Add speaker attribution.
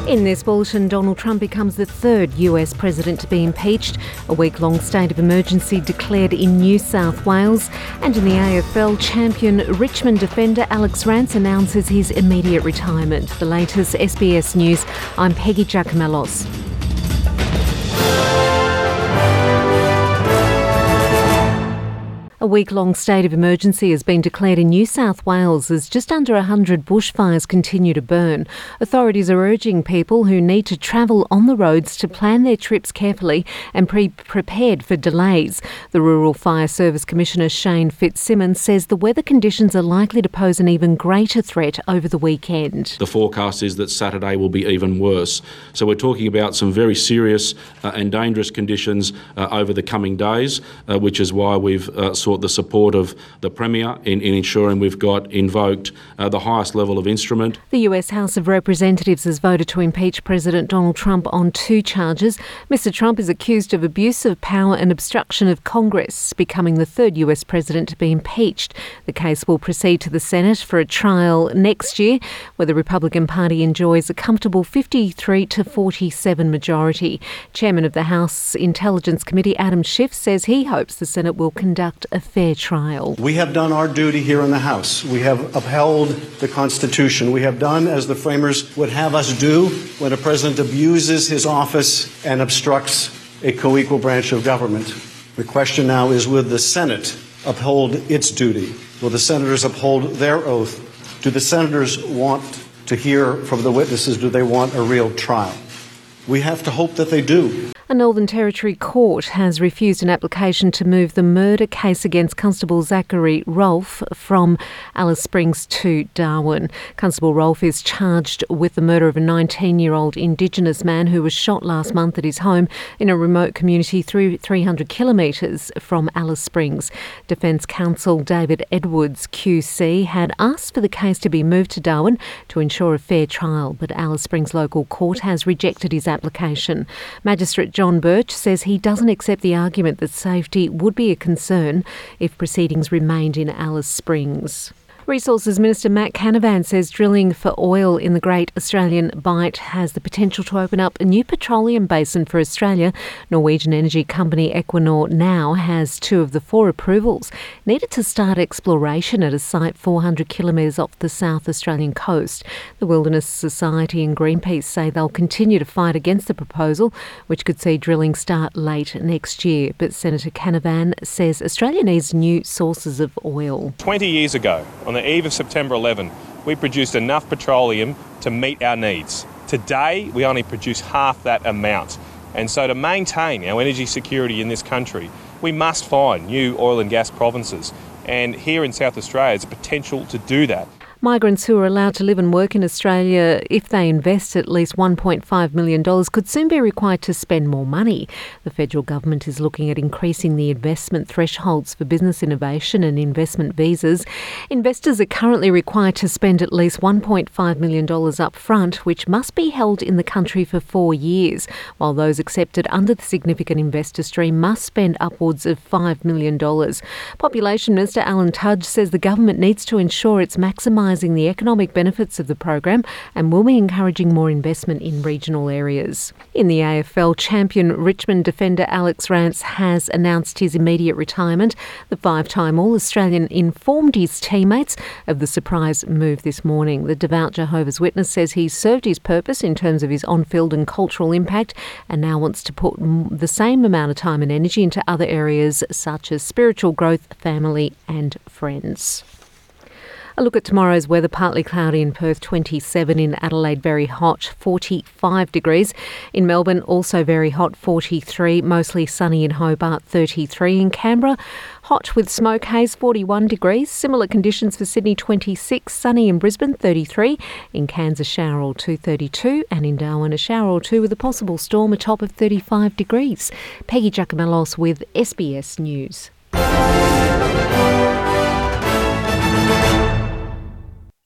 Speaker 1: In this bulletin, Donald Trump becomes the third US president to be impeached, a week-long state of emergency declared in New South Wales, and in the AFL, champion Richmond defender Alex Rance announces his immediate retirement. The latest SBS News, I'm Peggy Giacomellos. A week-long state of emergency has been declared in New South Wales as just under 100 bushfires continue to burn. Authorities are urging people who need to travel on the roads to plan their trips carefully and be prepared for delays. The Rural Fire Service Commissioner Shane Fitzsimmons says the weather conditions are likely to pose an even greater threat over the weekend.
Speaker 2: The forecast is that Saturday will be even worse. So we're talking about some very serious and dangerous conditions over the coming days, which is why we've sought the support of the Premier in ensuring we've got invoked the highest level of instrument.
Speaker 1: The US House of Representatives has voted to impeach President Donald Trump on 2 charges. Mr Trump is accused of abuse of power and obstruction of Congress, becoming the third US president to be impeached. The case will proceed to the Senate for a trial next year, where the Republican Party enjoys a comfortable 53 to 47 majority. Chairman of the House Intelligence Committee, Adam Schiff, says he hopes the Senate will conduct a fair trial.
Speaker 3: We have done our duty here in the House. We have upheld the Constitution. We have done as the framers would have us do when a president abuses his office and obstructs a co-equal branch of government. The question now is, will the Senate uphold its duty? Will the senators uphold their oath? Do the senators want to hear from the witnesses? Do they want a real trial? We have to hope that they do.
Speaker 1: A Northern Territory court has refused an application to move the murder case against Constable Zachary Rolfe from Alice Springs to Darwin. Constable Rolfe is charged with the murder of a 19-year-old Indigenous man who was shot last month at his home in a remote community 300 kilometres from Alice Springs. Defence counsel David Edwards QC had asked for the case to be moved to Darwin to ensure a fair trial, but Alice Springs local court has rejected his application. Magistrate John Birch says he doesn't accept the argument that safety would be a concern if proceedings remained in Alice Springs. Resources Minister Matt Canavan says drilling for oil in the Great Australian Bight has the potential to open up a new petroleum basin for Australia. Norwegian energy company Equinor now has 2 of the 4 approvals needed to start exploration at a site 400 kilometres off the South Australian coast. The Wilderness Society and Greenpeace say they'll continue to fight against the proposal, which could see drilling start late next year. But Senator Canavan says Australia needs new sources of oil.
Speaker 4: 20 years ago, on the eve of September 11, we produced enough petroleum to meet our needs. Today, we only produce half that amount. And so to maintain our energy security in this country, we must find new oil and gas provinces. And here in South Australia, there's a potential to do that.
Speaker 1: Migrants who are allowed to live and work in Australia, if they invest at least $1.5 million, could soon be required to spend more money. The federal government is looking at increasing the investment thresholds for business innovation and investment visas. Investors are currently required to spend at least $1.5 million up front, which must be held in the country for 4 years, while those accepted under the significant investor stream must spend upwards of $5 million. Population Minister Alan Tudge says the government needs to ensure it's maximising the economic benefits of the program and will be encouraging more investment in regional areas. In the AFL, champion Richmond defender Alex Rance has announced his immediate retirement. The 5-time All-Australian informed his teammates of the surprise move this morning. The devout Jehovah's Witness says he's served his purpose in terms of his on-field and cultural impact and now wants to put the same amount of time and energy into other areas such as spiritual growth, family and friends. A look at tomorrow's weather: partly cloudy in Perth, 27, in Adelaide very hot, 45 degrees. In Melbourne also very hot, 43, mostly sunny in Hobart, 33. In Canberra, hot with smoke haze, 41 degrees. Similar conditions for Sydney, 26, sunny in Brisbane, 33. In Cairns, a shower or 2, 32. And in Darwin, a shower or 2 with a possible storm, a top of 35 degrees. Peggy Giacomellos with SBS News.